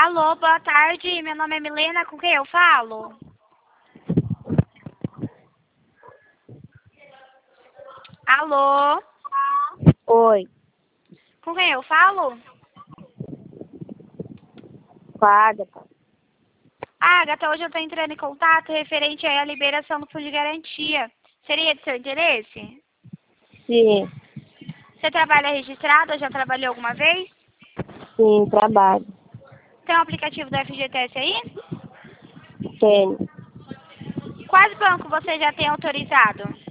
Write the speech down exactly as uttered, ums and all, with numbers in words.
Alô, boa tarde. Meu nome é Milena. Com quem eu falo? Alô? Oi, Com quem eu falo? com a Agatha. Agatha, hoje eu estou entrando em contato referente à liberação do fundo de garantia. Seria de seu interesse? Sim, Você trabalha registrado ou já trabalhou alguma vez? sim, trabalho. Tem um aplicativo do F G T S aí? Tenho. Quais bancos você já tem autorizado?